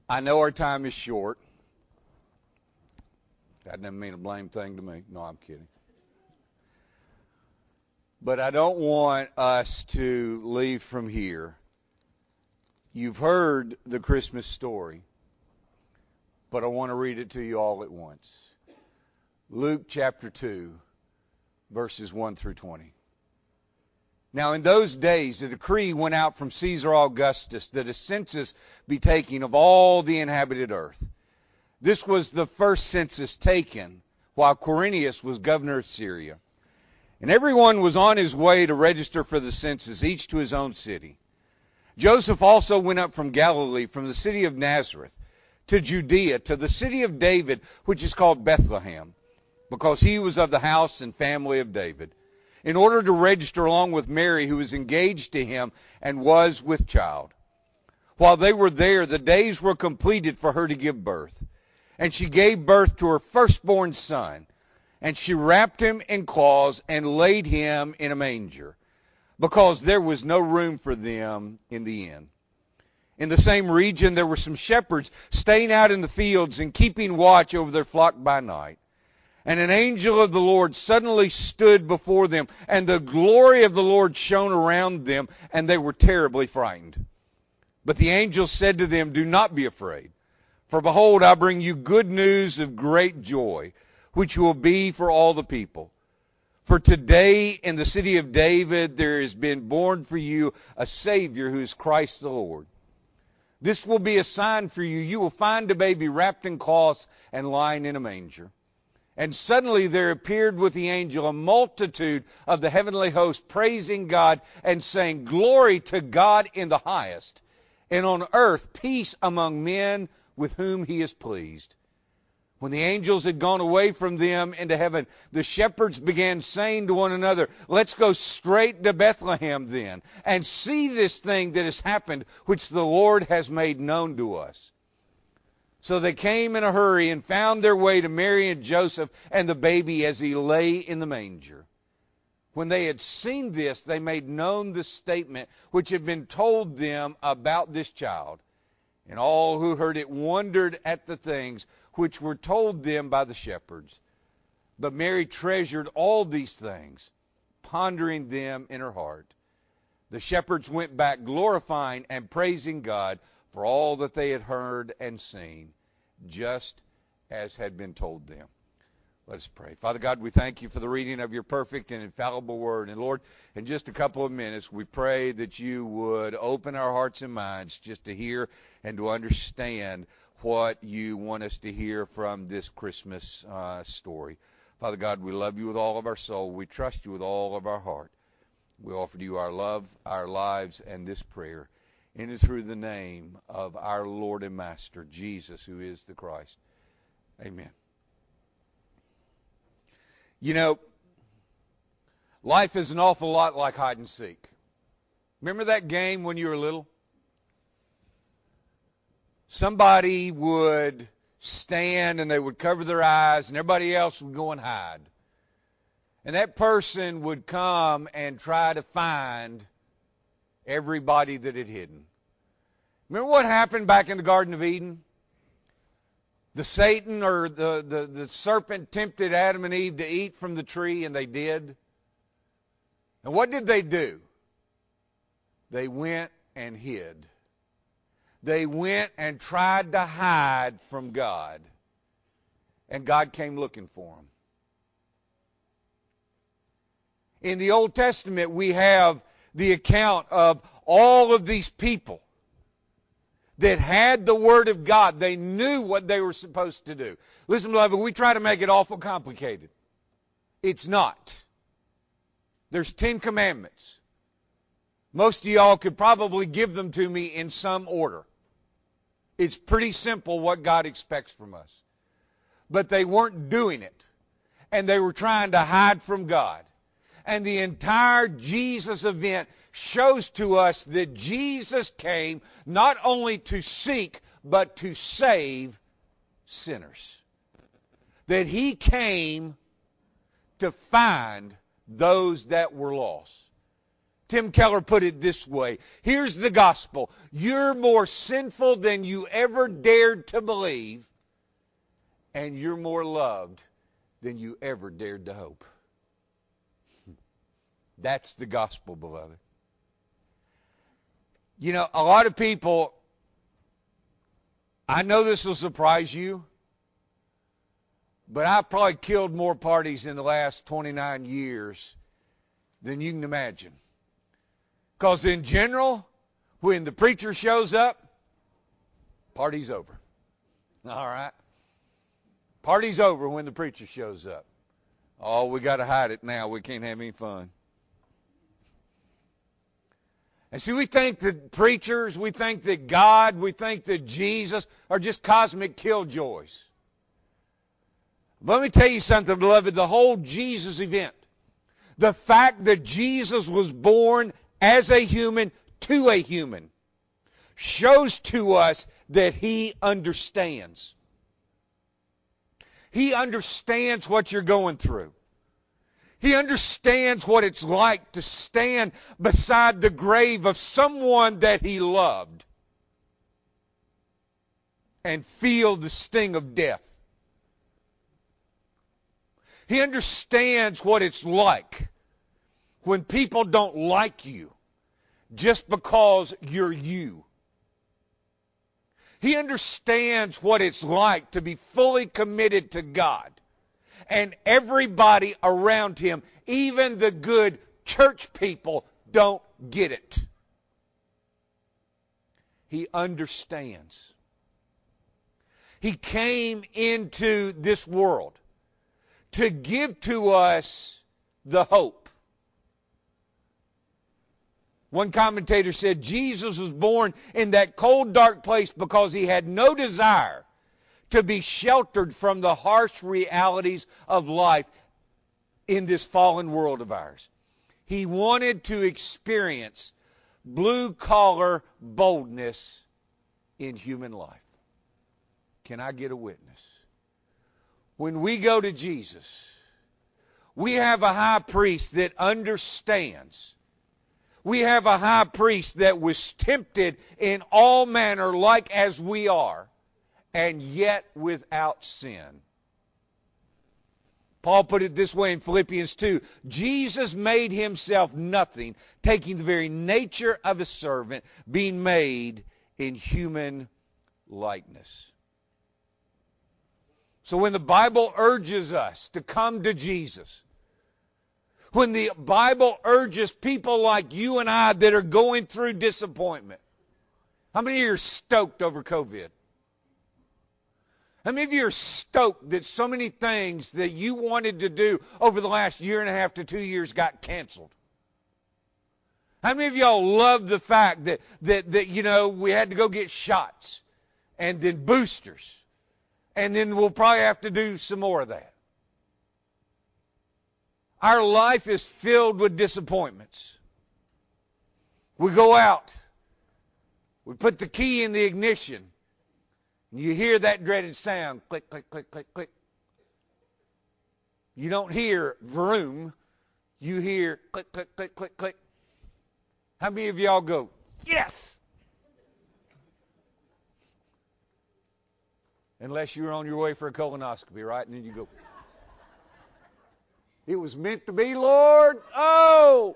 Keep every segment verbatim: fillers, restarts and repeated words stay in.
I know our time is short. That doesn't mean a blame thing to me. No, I'm kidding. But I don't want us to leave from here. You've heard the Christmas story, but I want to read it to you all at once. Luke chapter two, verses one through twenty. Now in those days a decree went out from Caesar Augustus that a census be taken of all the inhabited earth. This was the first census taken while Quirinius was governor of Syria. And everyone was on his way to register for the census, each to his own city. Joseph also went up from Galilee, from the city of Nazareth, to Judea, to the city of David, which is called Bethlehem, because he was of the house and family of David, in order to register along with Mary, who was engaged to him and was with child. While they were there, the days were completed for her to give birth. And she gave birth to her firstborn son, and she wrapped him in cloths and laid him in a manger, because there was no room for them in the inn. In the same region there were some shepherds staying out in the fields and keeping watch over their flock by night. And an angel of the Lord suddenly stood before them, and the glory of the Lord shone around them, and they were terribly frightened. But the angel said to them, "Do not be afraid, for behold, I bring you good news of great joy, which will be for all the people. For today in the city of David there has been born for you a Savior who is Christ the Lord. This will be a sign for you. You will find a baby wrapped in cloths and lying in a manger." And suddenly there appeared with the angel a multitude of the heavenly host, praising God and saying, "Glory to God in the highest, and on earth peace among men with whom he is pleased." When the angels had gone away from them into heaven, the shepherds began saying to one another, "Let's go straight to Bethlehem then, and see this thing that has happened, which the Lord has made known to us." So they came in a hurry and found their way to Mary and Joseph and the baby as he lay in the manger. When they had seen this, they made known the statement which had been told them about this child. And all who heard it wondered at the things which were told them by the shepherds. But Mary treasured all these things, pondering them in her heart. The shepherds went back glorifying and praising God for all that they had heard and seen, just as had been told them. Let us pray. Father God, we thank you for the reading of your perfect and infallible word. And Lord, in just a couple of minutes, we pray that you would open our hearts and minds just to hear and to understand what you want us to hear from this Christmas uh, story. Father God, we love you with all of our soul. We trust you with all of our heart. We offer to you our love, our lives, and this prayer in and through the name of our Lord and Master, Jesus, who is the Christ. Amen. You know, life is an awful lot like hide and seek. Remember that game when you were little? Somebody would stand and they would cover their eyes and everybody else would go and hide. And that person would come and try to find everybody that had hidden. Remember what happened back in the Garden of Eden? The Satan or the, the, the serpent tempted Adam and Eve to eat from the tree, and they did. And what did they do? They went and hid. They went and tried to hide from God. And God came looking for them. In the Old Testament, we have the account of all of these people that had the Word of God. They knew what they were supposed to do. Listen, beloved, we try to make it awful complicated. It's not. There's Ten Commandments. Most of y'all could probably give them to me in some order. It's pretty simple what God expects from us. But they weren't doing it. And they were trying to hide from God. And the entire Jesus event shows to us that Jesus came not only to seek, but to save sinners. That he came to find those that were lost. Tim Keller put it this way. Here's the gospel. You're more sinful than you ever dared to believe, and you're more loved than you ever dared to hope. That's the gospel, beloved. You know, a lot of people, I know this will surprise you, but I've probably killed more parties in the last twenty-nine years than you can imagine. Because in general, when the preacher shows up, party's over. All right? Party's over when the preacher shows up. Oh, we got to hide it now. We can't have any fun. And see, we think that preachers, we think that God, we think that Jesus are just cosmic killjoys. But let me tell you something, beloved. The whole Jesus event, the fact that Jesus was born as a human to a human, shows to us that He understands. He understands what you're going through. He understands what it's like to stand beside the grave of someone that He loved and feel the sting of death. He understands what it's like when people don't like you just because you're you. He understands what it's like to be fully committed to God. And everybody around Him, even the good church people, don't get it. He understands. He came into this world to give to us the hope. One commentator said Jesus was born in that cold, dark place because He had no desire to be sheltered from the harsh realities of life in this fallen world of ours. He wanted to experience blue-collar boldness in human life. Can I get a witness? When we go to Jesus, we have a high priest that understands. We have a high priest that was tempted in all manner like as we are, and yet without sin. Paul put it this way in Philippians two. Jesus made Himself nothing, taking the very nature of a servant, being made in human likeness. So when the Bible urges us to come to Jesus, when the Bible urges people like you and I that are going through disappointment, how many of you are stoked over COVID? How many of you are stoked that so many things that you wanted to do over the last year and a half to two years got canceled? How many of y'all love the fact that, that, that, you know, we had to go get shots and then boosters, and then we'll probably have to do some more of that? Our life is filled with disappointments. We go out. We put the key in the ignition. And you hear that dreaded sound. Click, click, click, click, click. You don't hear vroom. You hear click, click, click, click, click. How many of y'all go, yes? Unless you're on your way for a colonoscopy, right? And then you go, it was meant to be, Lord. Oh!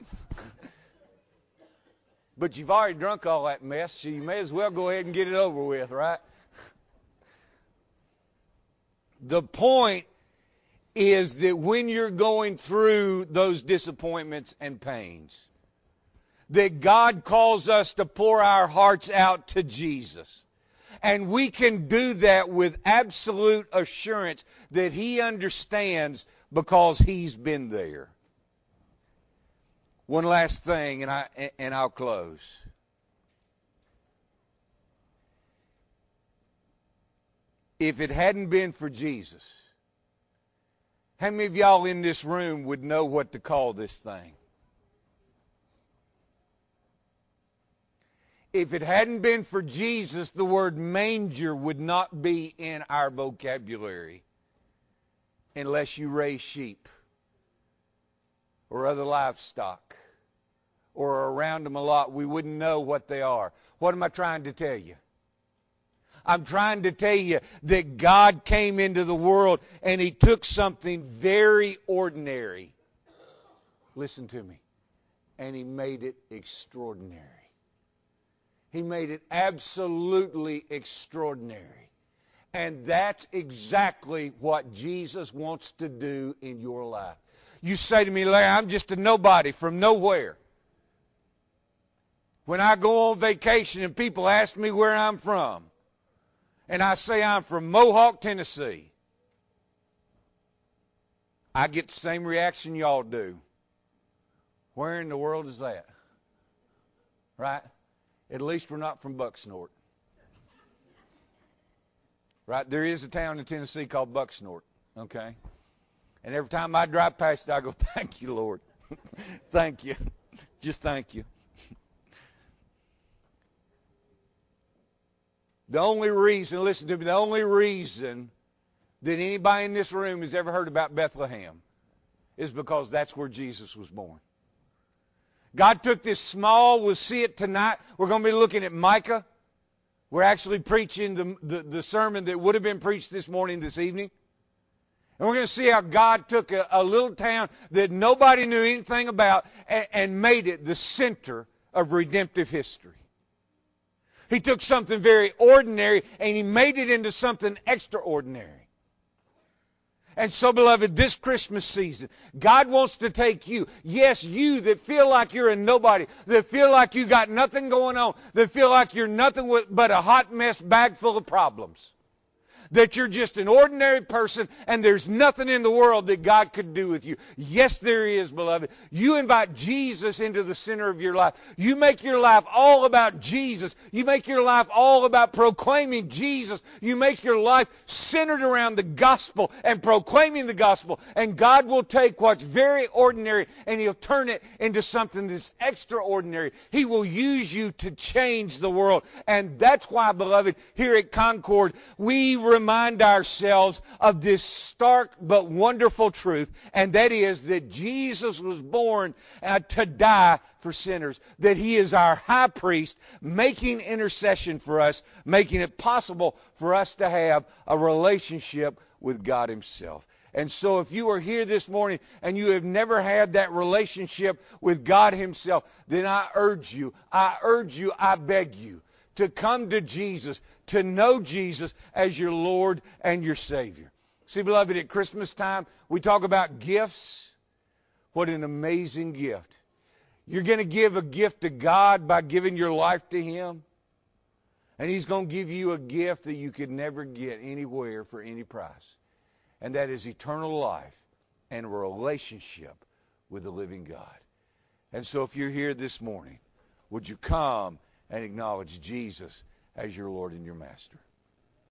But you've already drunk all that mess, so you may as well go ahead and get it over with, right? The point is that when you're going through those disappointments and pains, that God calls us to pour our hearts out to Jesus. And we can do that with absolute assurance that He understands because He's been there. One last thing, and I and I'll close. If it hadn't been for Jesus, how many of y'all in this room would know what to call this thing? If it hadn't been for Jesus, the word manger would not be in our vocabulary unless you raise sheep or other livestock or are around them a lot, we wouldn't know what they are. What am I trying to tell you? I'm trying to tell you that God came into the world and He took something very ordinary. Listen to me. And He made it extraordinary. He made it absolutely extraordinary. And that's exactly what Jesus wants to do in your life. You say to me, Larry, I'm just a nobody from nowhere. When I go on vacation and people ask me where I'm from, and I say I'm from Mohawk, Tennessee, I get the same reaction y'all do. Where in the world is that? Right? At least we're not from Bucksnort. Right? There is a town in Tennessee called Bucksnort. Okay? And every time I drive past it, I go, thank you, Lord. Thank you. Just thank you. The only reason, listen to me, the only reason that anybody in this room has ever heard about Bethlehem is because that's where Jesus was born. God took this small, we'll see it tonight. We're going to be looking at Micah. We're actually preaching the, the, the sermon that would have been preached this morning, this evening. And we're going to see how God took a, a little town that nobody knew anything about and, and made it the center of redemptive history. He took something very ordinary and He made it into something extraordinary. And so, beloved, this Christmas season, God wants to take you, yes, you that feel like you're a nobody, that feel like you got nothing going on, that feel like you're nothing but a hot mess bag full of problems, that you're just an ordinary person and there's nothing in the world that God could do with you. Yes, there is, beloved. You invite Jesus into the center of your life. You make your life all about Jesus. You make your life all about proclaiming Jesus. You make your life centered around the gospel and proclaiming the gospel. And God will take what's very ordinary and He'll turn it into something that's extraordinary. He will use you to change the world. And that's why, beloved, here at Concord, we remind ourselves of this stark but wonderful truth, and that is that Jesus was born uh, to die for sinners, that He is our high priest making intercession for us, making it possible for us to have a relationship with God Himself. And so if you are here this morning and you have never had that relationship with God Himself, then I urge you, I urge you, I beg you, to come to Jesus, to know Jesus as your Lord and your Savior. See, beloved, at Christmas time, we talk about gifts. What an amazing gift. You're going to give a gift to God by giving your life to Him. And He's going to give you a gift that you could never get anywhere for any price. And that is eternal life and a relationship with the living God. And so if you're here this morning, would you come and acknowledge Jesus as your Lord and your Master?